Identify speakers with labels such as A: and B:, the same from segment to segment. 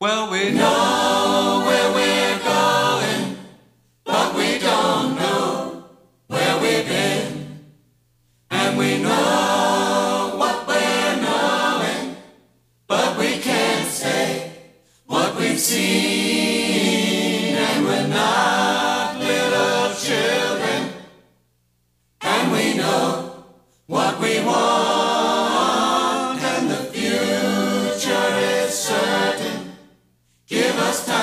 A: Well, we know where we're going, but we don't know where we've been. And we know what we're knowing, but we can't say what we've seen. And we're not little children, and we know what we want, and the future is certain. Give us time.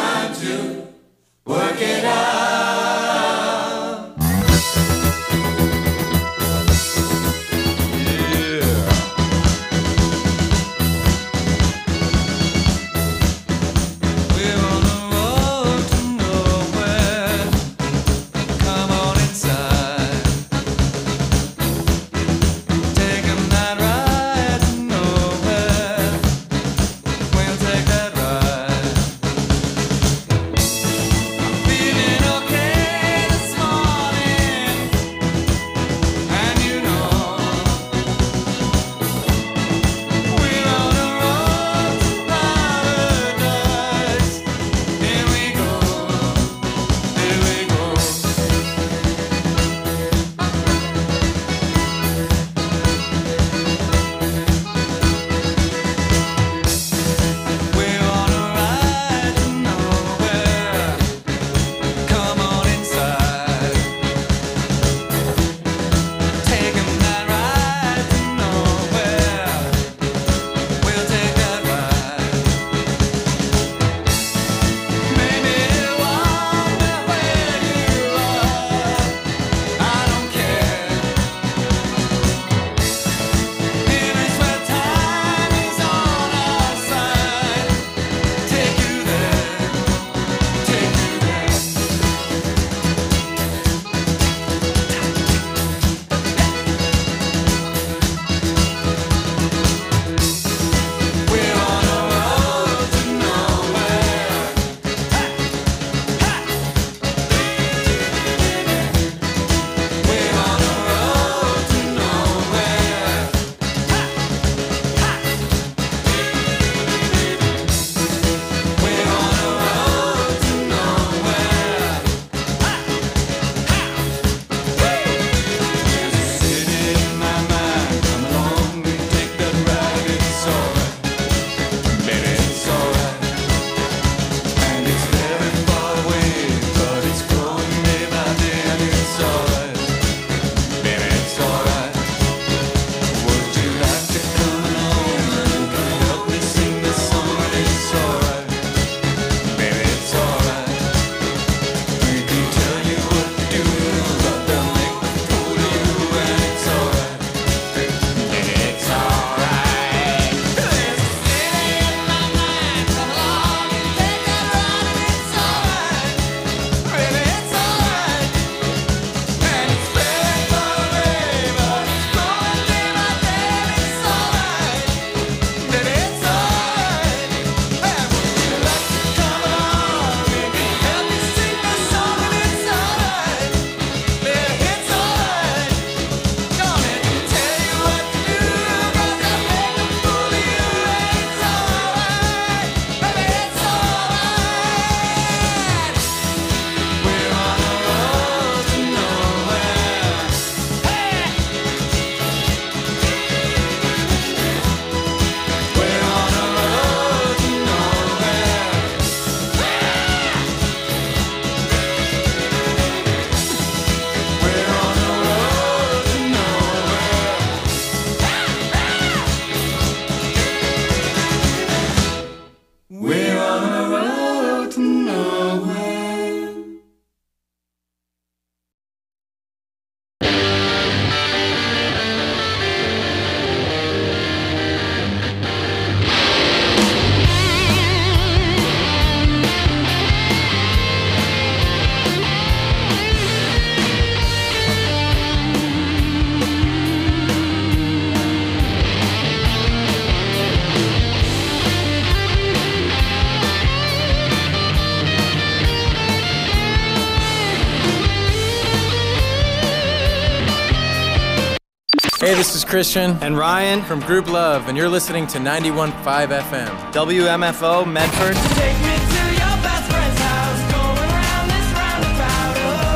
B: Hey, this is Christian
C: and Ryan
B: from Group Love, and you're listening to 91.5 FM.
C: WMFO Medford.
A: Take me to your best friend's house, going round this roundabout,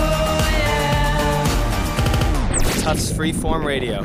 A: oh yeah.
C: Tufts Freeform Radio.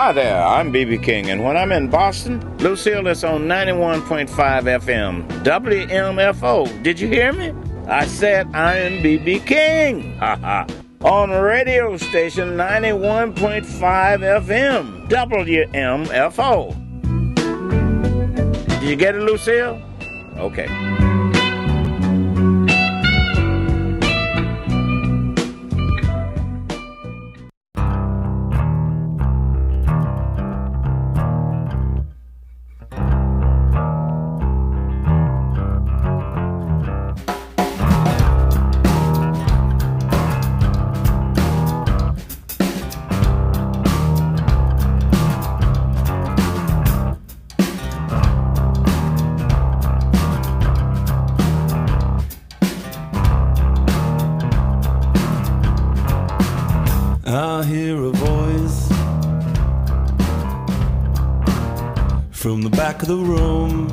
D: Hi there, I'm B.B. King, and when I'm in Boston, Lucille is on 91.5 FM, WMFO. Did you hear me? I said I am B.B. King. Ha ha. On radio station 91.5 FM, WMFO. Did you get it, Lucille? Okay.
E: I hear a voice from the back of the room.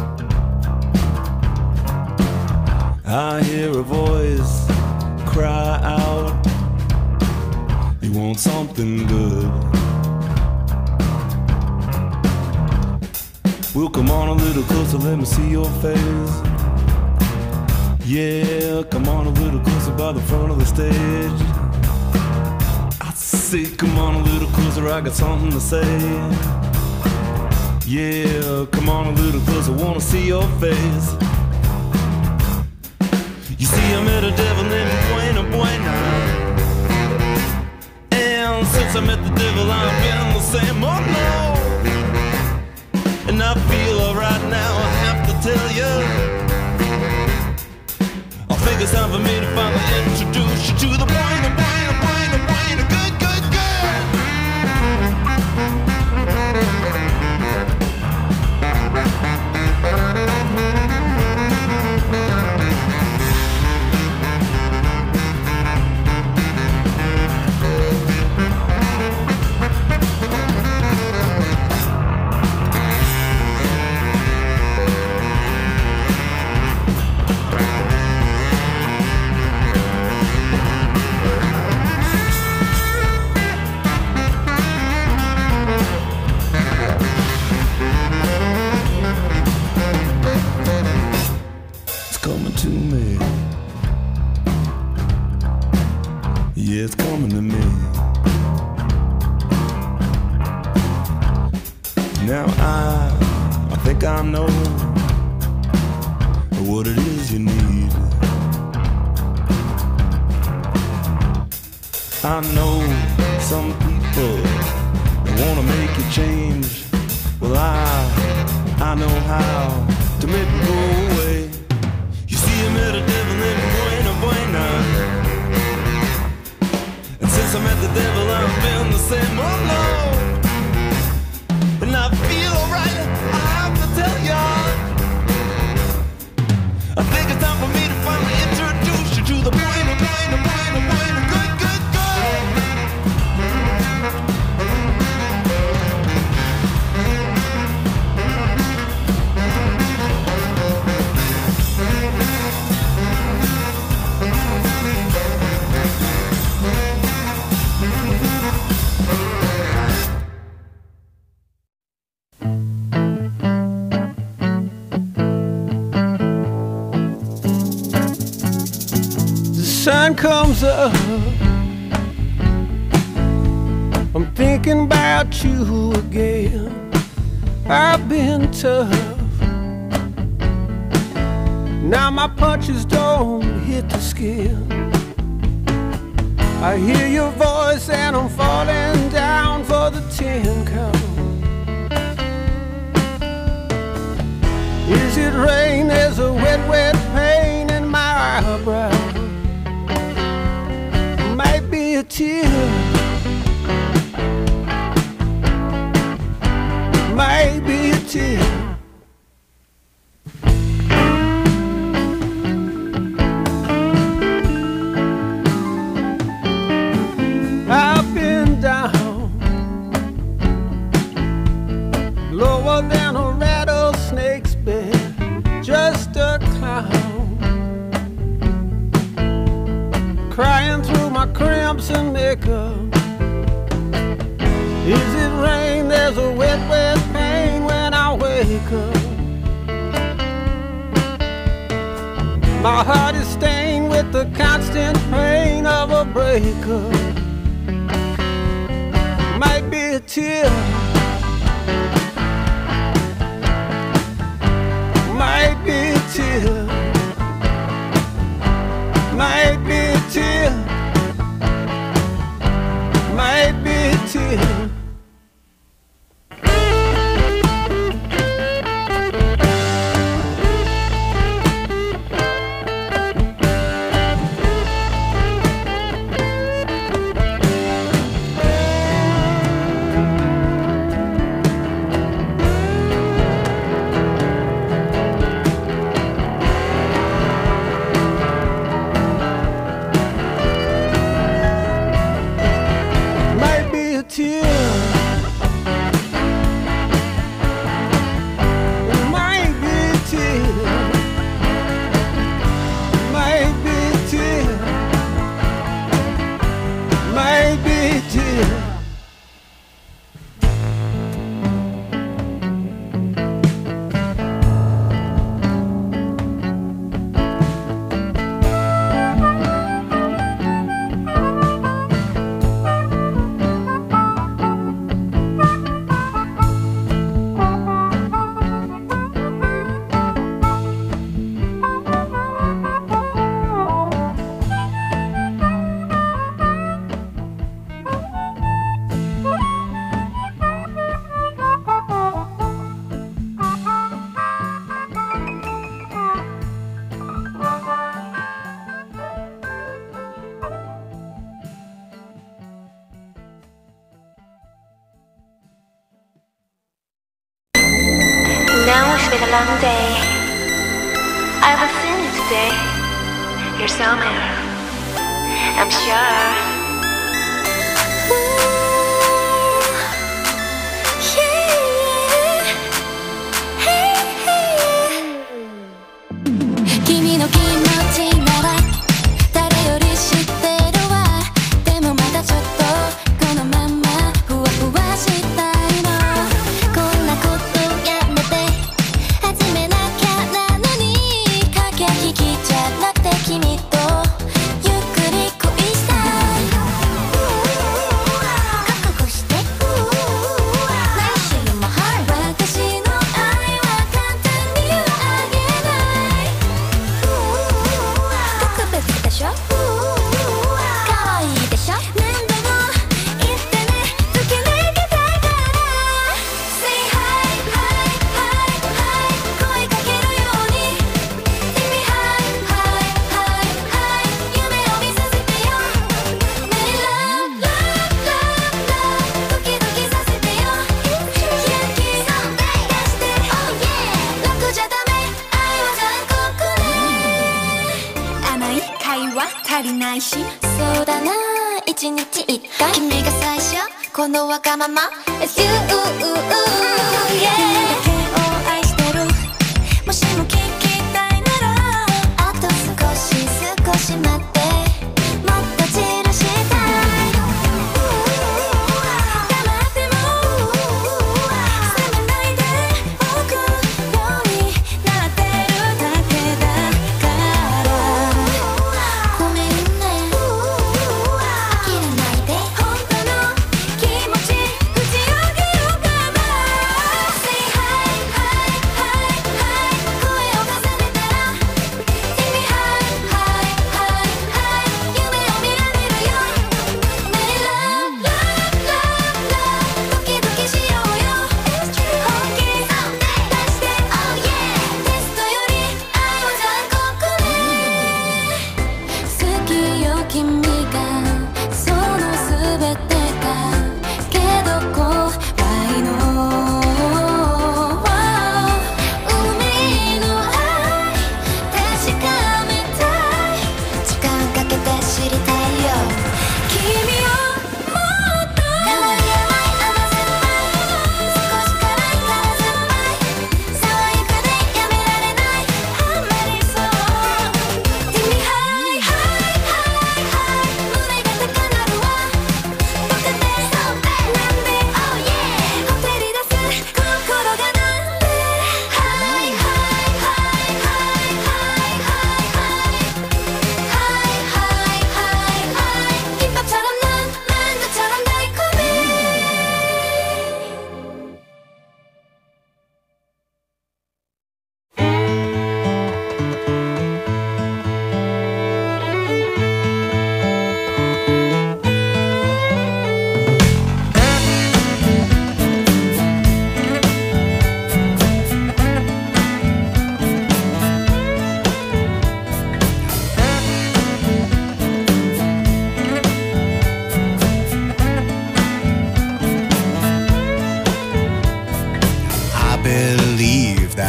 E: I hear a voice cry out, you want something good. Well, come on a little closer, let me see your face. Yeah, come on a little closer by the front of the stage. Say, come on a little closer, I got something to say. Yeah, come on a little closer, wanna see your face. You see, I met a devil named Buena Buena, and since I met the devil, I've been the same. Oh no, and I feel alright now, I have to tell you, I think it's time for me to finally introduce you to the Buena Buena Buena Buena good. Yeah, it's coming to me. Now I think I know what it is you need. I know some people that wanna make you change. Well, I know how to make it go away. You see, I met a devil named Buena Buena, and since I met the devil, I've been the same. Oh no, and I feel alright, I have to tell ya, I think it's time for me to finally introduce you to the Buena Buena Buena Buena good good good.
F: Sun comes up, I'm thinking about you again. I've been tough, now my punches don't hit the skin. I hear your voice and I'm falling down for the 10 count. Is it rain? There's a wet, wet pain in my eyebrow. Might be a tear, might be a tear. I've been down, lower than a rattlesnake's bed, just a clown, crying through my crimson makeup. Is it rain? There's a wet, wet pain when I wake up. My heart is stained with the constant pain of a breakup. Might be a tear, might be a tear, might be a tear, might be a tear.
G: Now it's been a long day. I will send you today. You're somewhere, I'm sure.
H: 足りないし、そうだな、一日一回君が最初、このわがまま It's you、君だけを愛してる、もしも聞きたいならあと少し少し待って、もっと散らしたい、黙っても冷めないでおくようになってるだけだからごめんね、諦めないで本当の気持ち打ち明けようかな Say hi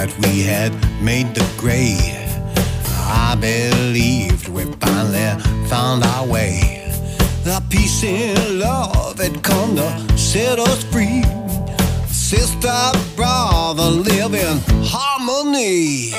I: that we had made the grade. I believed we finally found our way. The peace and love had come to set us free. Sister, brother, live in harmony.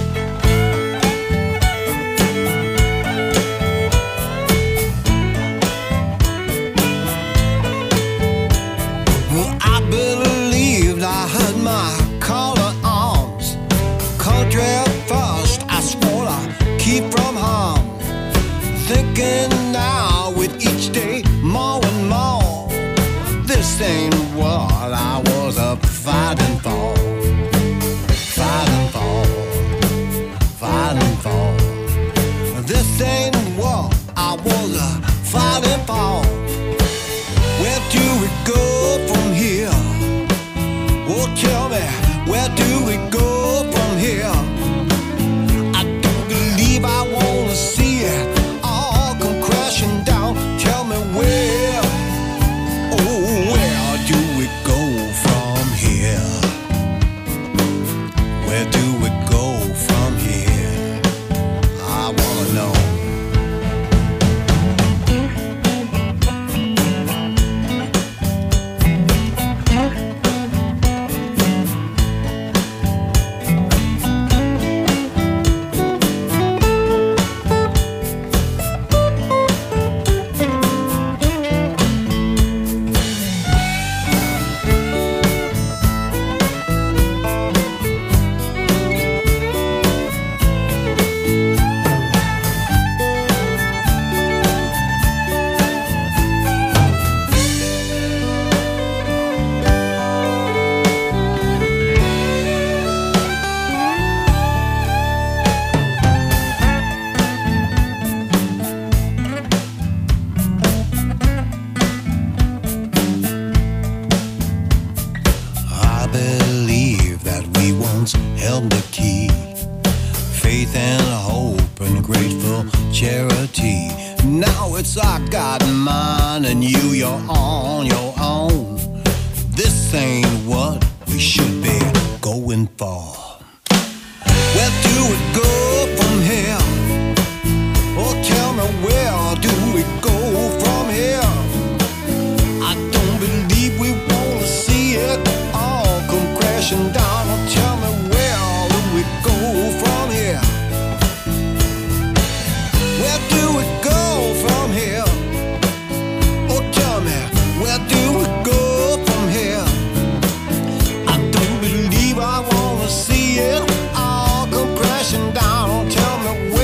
I: Well, I believed I had my call to arms. Country first, I swore I'd keep from harm. Thinking now with each day more and more, this ain't what I was up fighting for. Fighting for, fighting for. This ain't what I was fighting for. Where do we go from here? Oh, tell me, where do we go from here? I don't believe I wanna see it all come crashing down. Tell me where, oh, where do we go from here? Where do we go from here? I wanna know. I believe that we once held the key. Faith and hope and grateful charity. Now it's I got mine and you're on your own. This ain't what we should be going for. Where do we go from here? Oh, tell me, where do we go from here? I don't believe we wanna see it all come crashing down. Oh, tell me, where do we go from here? Where do we go from here? Oh, tell me, where do we go from here? I don't believe I wanna see it all come crashing down. Oh, tell me, where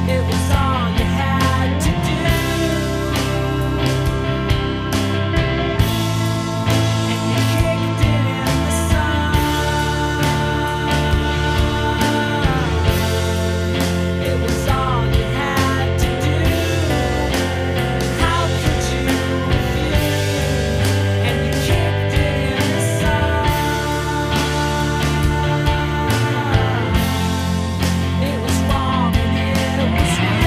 A: It was all you had to do. And you kicked it in the sun. It was all you had to do. How could you refuse? And you kicked it in the sun. It was wrong and it was real.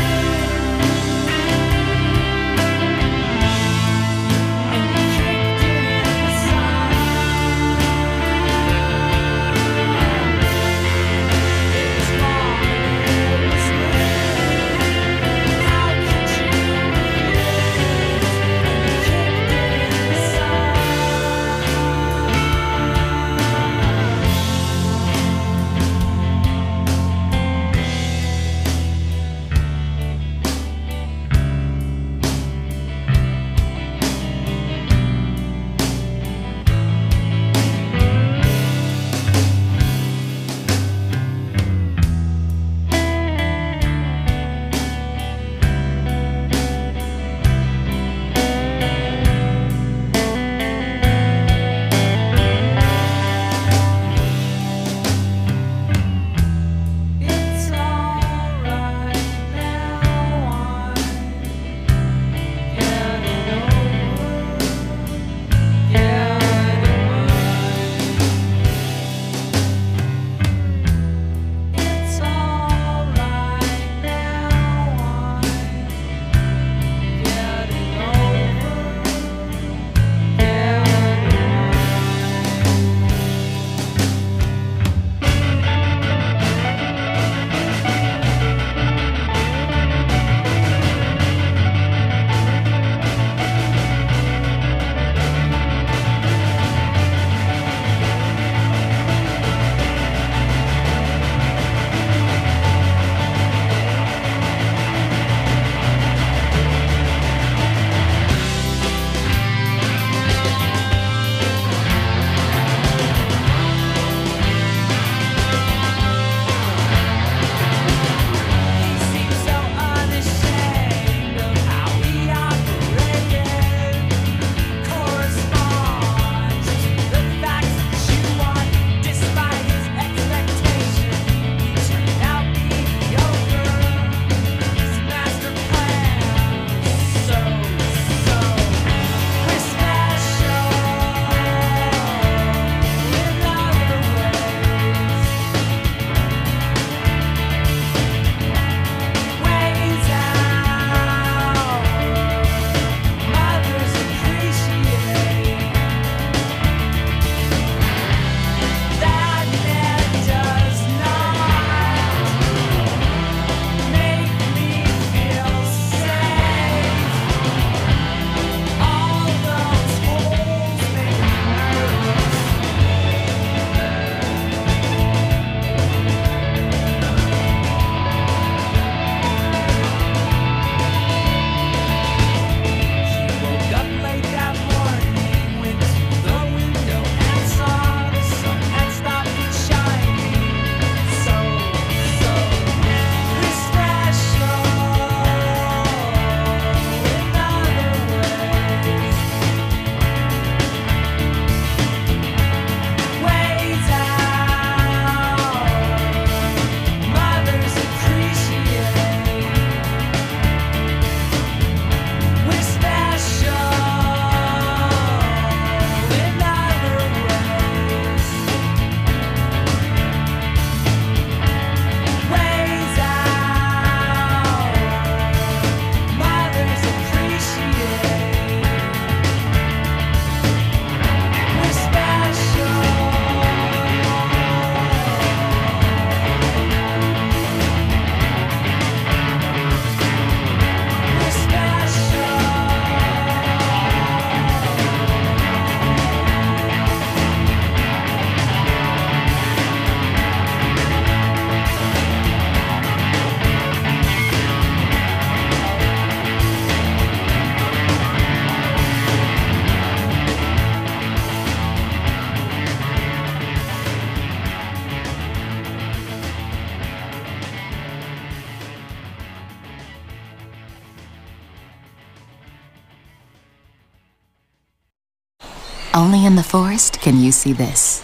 J: Only in the forest can you see this.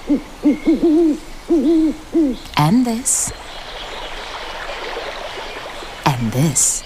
J: And this. And this.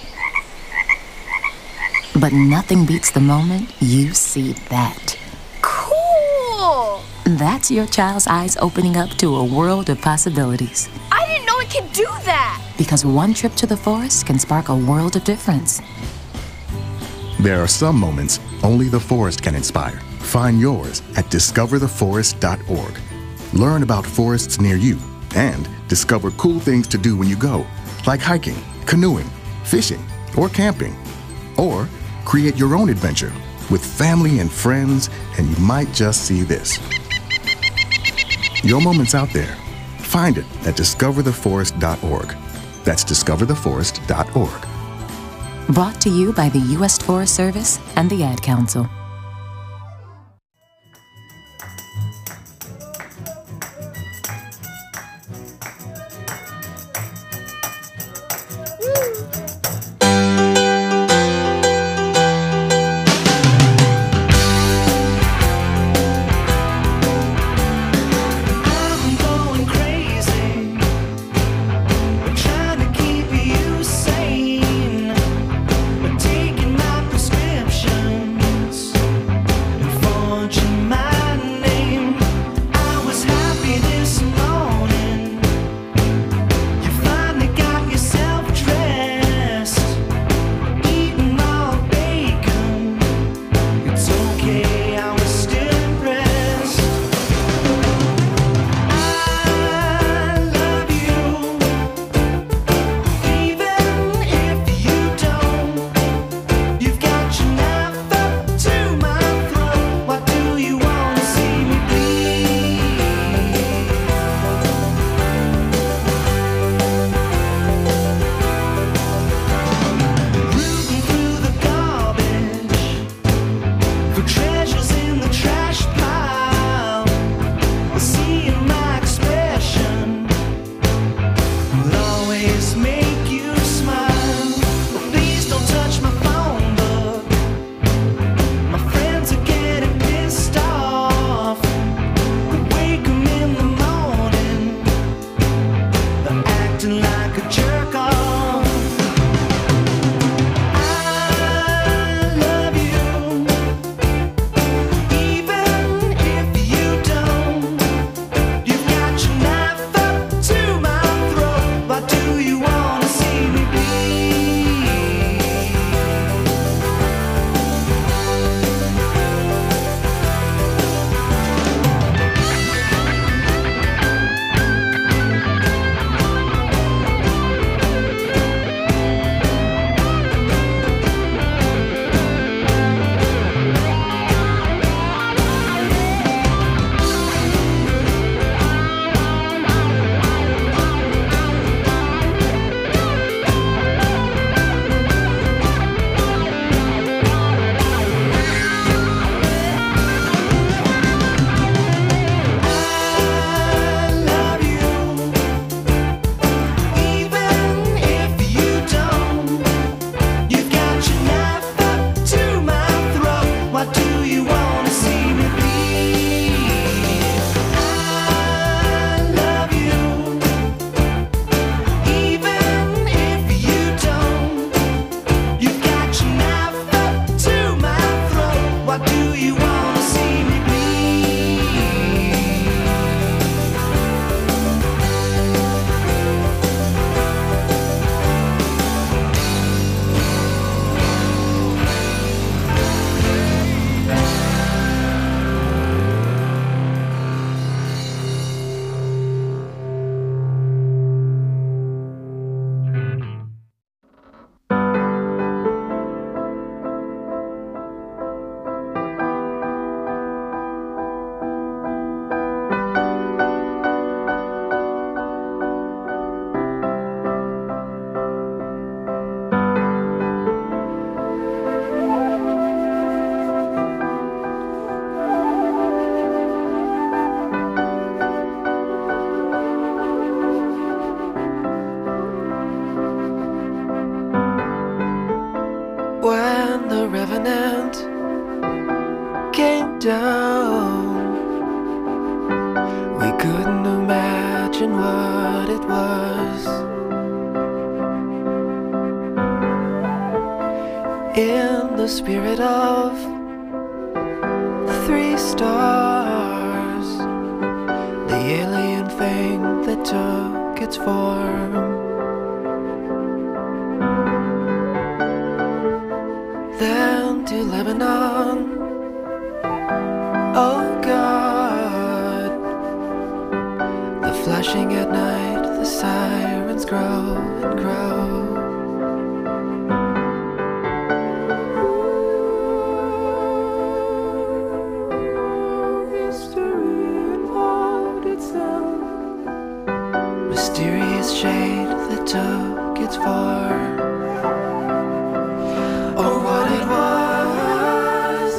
J: But nothing beats the moment you see that.
H: Cool!
J: That's your child's eyes opening up to a world of possibilities.
H: I didn't know it could do that!
J: Because one trip to the forest can spark a world of difference.
K: There are some moments only the forest can inspire. Find yours at discovertheforest.org. Learn about forests near you and discover cool things to do when you go, like hiking, canoeing, fishing, or camping. Or create your own adventure with family and friends, and you might just see this. Your moment's out there. Find it at discovertheforest.org. That's discovertheforest.org.
J: Brought to you by the U.S. Forest Service and the Ad Council.
A: I'm going crazy, trying to keep you sane, taking my prescriptions and forging my name. I was happy this morning. You finally got yourself dressed, eating all bacon. It's okay, I was still impressed. I love you, even if you don't. You've got your knife up to my throat. Why do you wanna see me bleed? Rooting through the garbage for treasures in the trash pile. Seeing my expression will always make you smile. Please don't touch my phone book. My friends are getting pissed off. Wake 'em in the morning. They're acting like a jerk off. I love you, even if you don't. You've got your knife up to my throat. Why do you wanna see me bleed? I love you, even if you don't. You've got your knife up to my throat. Why do you wanna see me bleed? I love you, even if you don't. You've got your knife up to my throat. Why do you wanna see me bleed? When the revenant came down, In the spirit of the 3 stars, the alien thing that took its form. Then to Lebanon, oh God, the flashing at night, the sirens grow and grow. Mysterious shade that took its form, or what it was,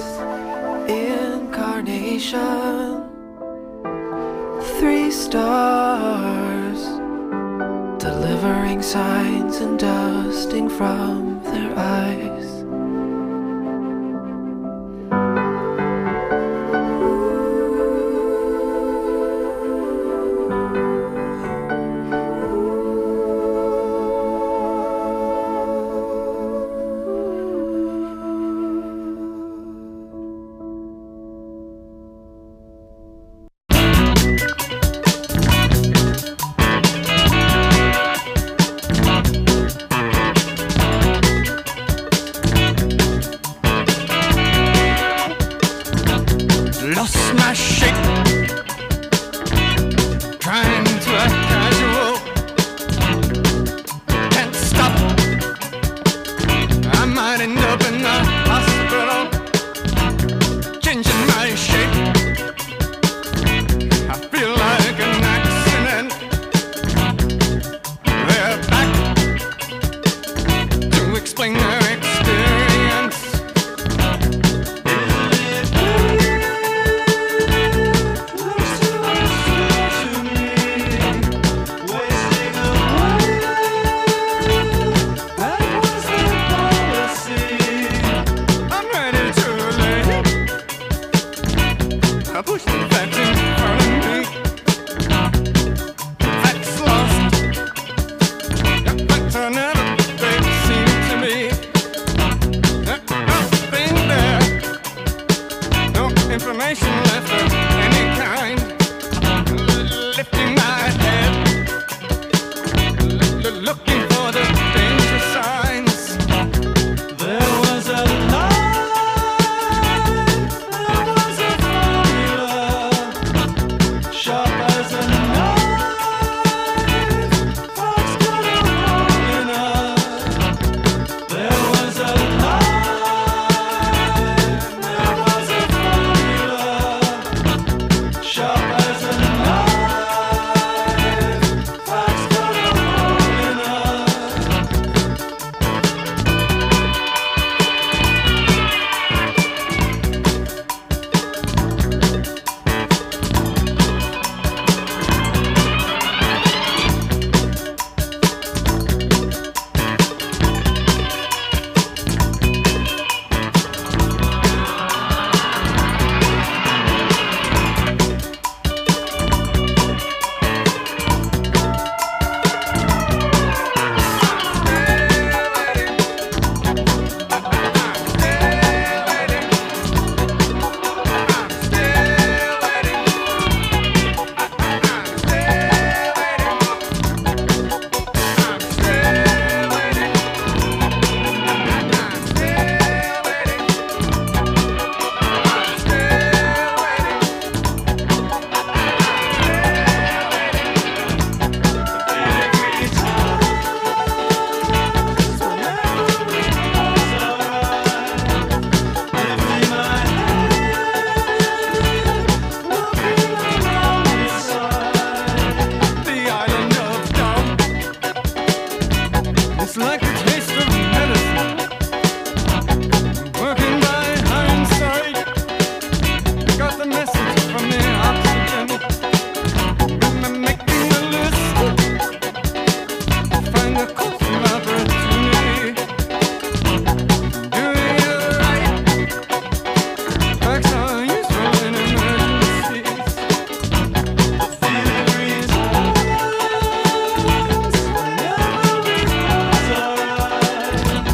A: incarnation, 3 stars, delivering signs and dusting from their eyes.
E: Lost my shape, trying to act casual, can't stop. I might end up in the hospital, changing my shape. I feel like an accident. They're back to explain their experience. I push the facts in front of me. Facts lost. The facts are never they seem to me. Nothing there. No information left of any kind. Lifting my head, looking for the danger signs. There was a sharp as a knife, fox got a hole in us. There was a line, there was a formula, sharp as a knife, fox got a hole in us. It's like a taste of medicine, working by hindsight. Got the message from the oxygen. I'm making a list, find the course of opportunity, doing it right. Facts are useful in emergencies. The theory is alright.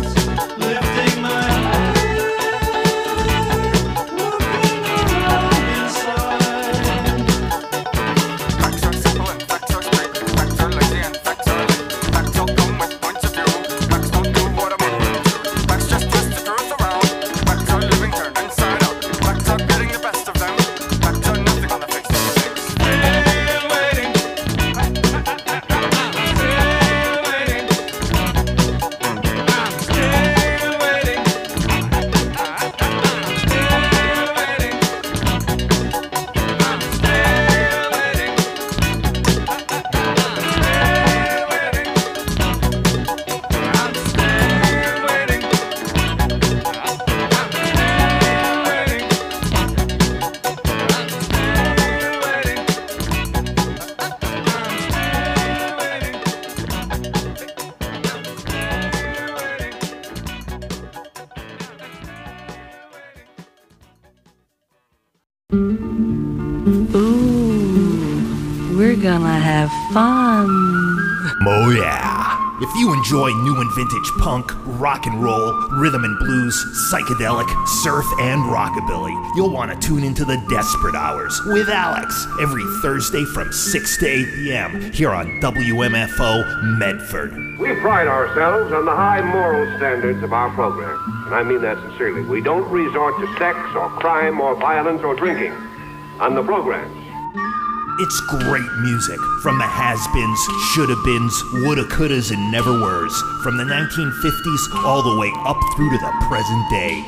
L: Ooh, we're gonna have fun.
M: Oh yeah. If you enjoy new and vintage punk, rock and roll, rhythm and blues, psychedelic, surf, and rockabilly, you'll want to tune into the Desperate Hours with Alex every Thursday from 6 to 8 p.m. here on WMFO Medford.
N: We pride ourselves on the high moral standards of our program, and I mean that sincerely. We don't resort to sex or crime or violence or drinking on the programs.
M: It's great music from the has-beens, shoulda-beens, woulda, couldas, and never-weres, from the 1950s all the way up through to the present day.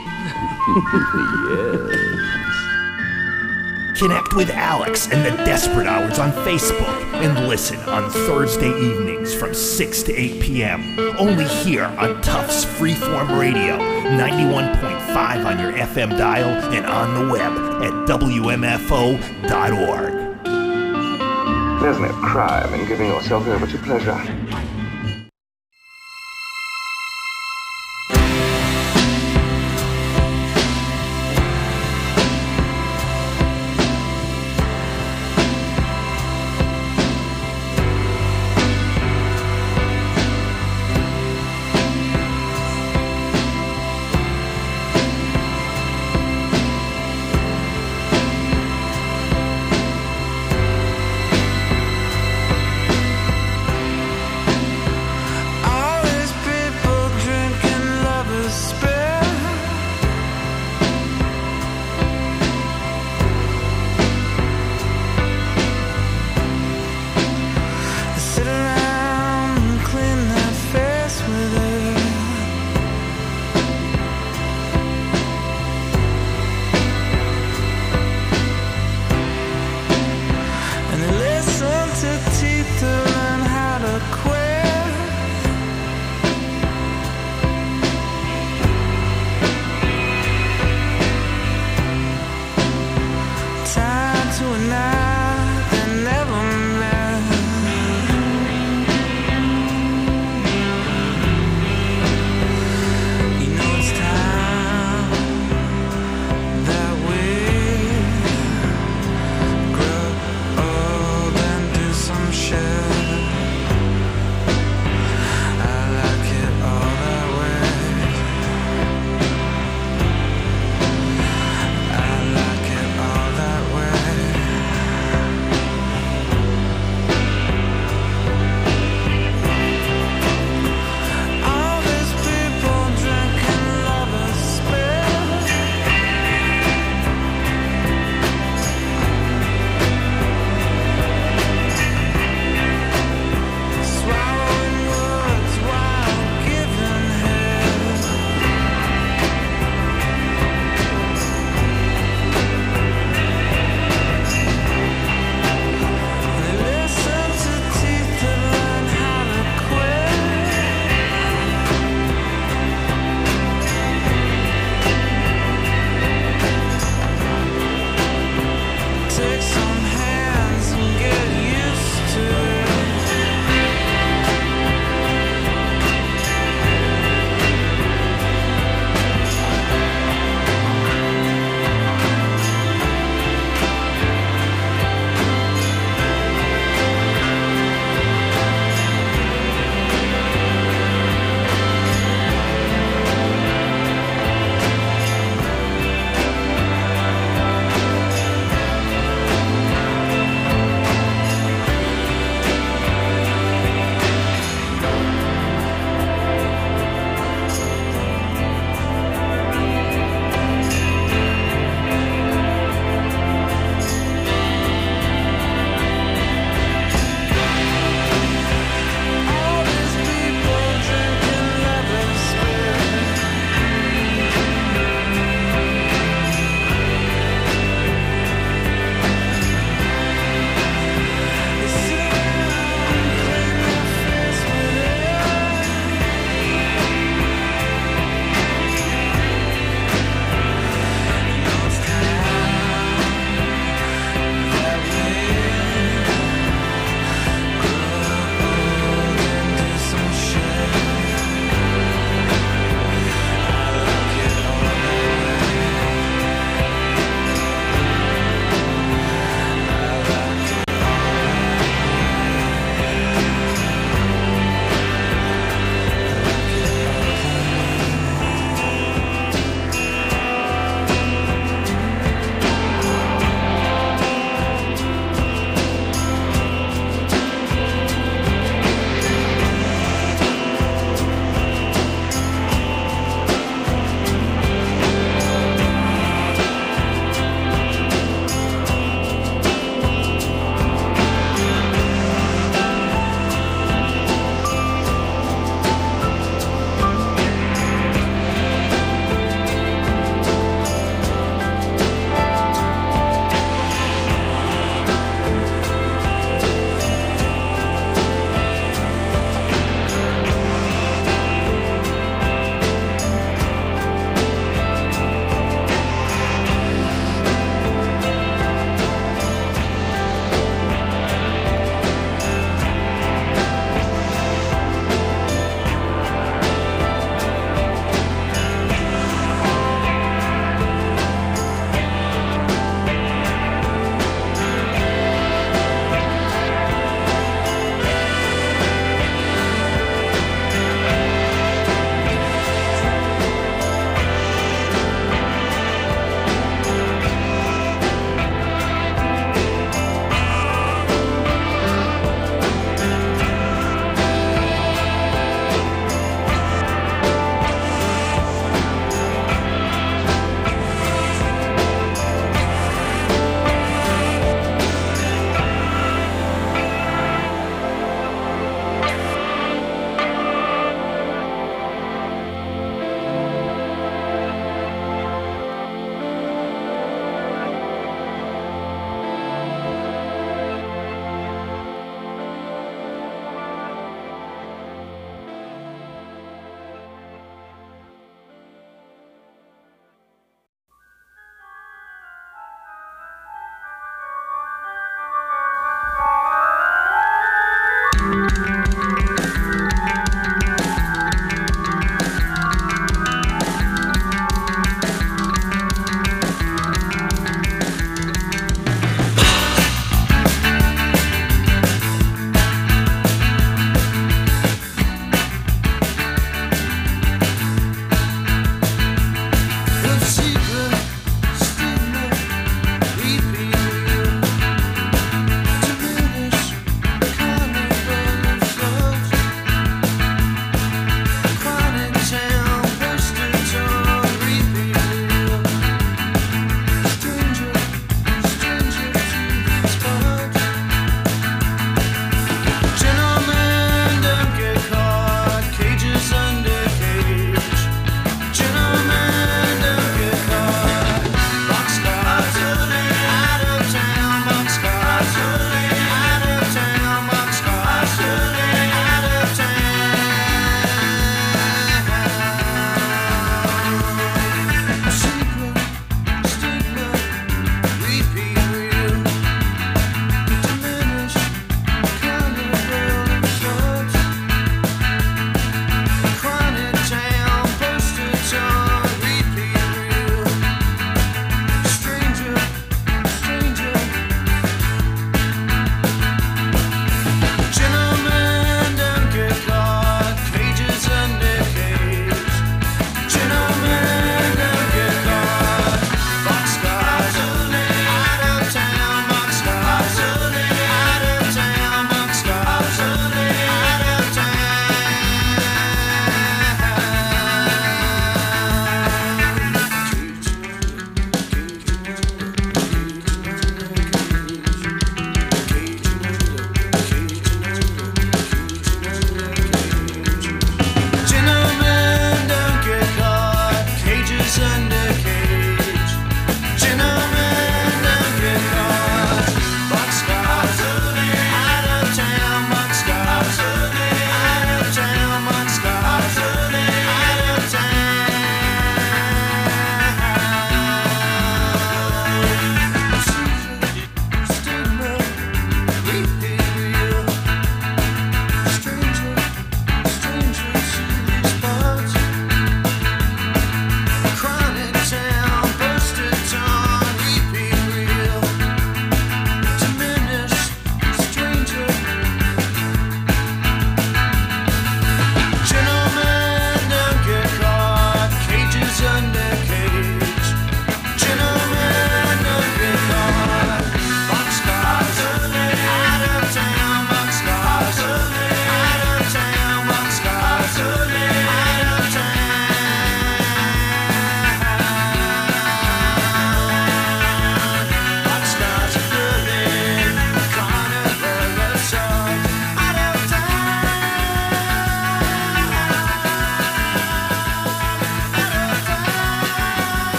O: Yes.
M: Connect with Alex and the Desperate Hours on Facebook and listen on Thursday evenings from 6 to 8 p.m. Only here on Tufts Freeform Radio, 91.5 on your FM dial and on the web at WMFO.org.
P: There's no crime in giving yourself over to pleasure.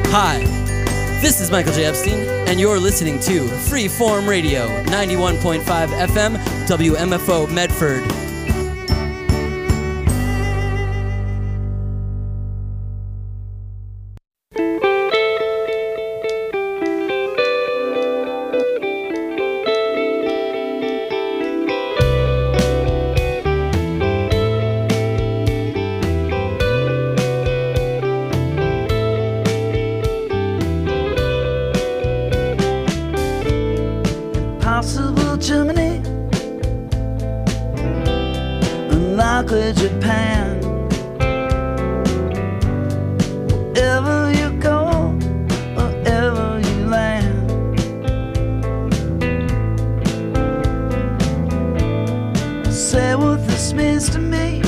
O: Hi, this is Michael J. Epstein, and you're listening to Freeform Radio, 91.5 FM, WMFO Medford.
A: Impossible Germany, unlikely Japan. Wherever you go, wherever you land, say what this means to me.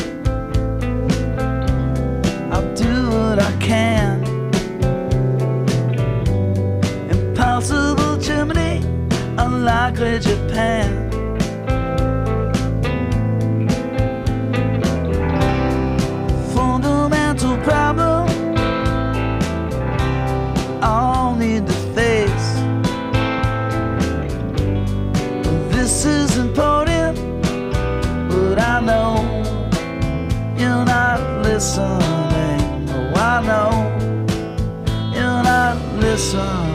A: I'll do what I can. Impossible Germany, unlikely Japan. Fundamental problem all need to face. This is important, but I know you're not listening. Oh, I know you're not listening.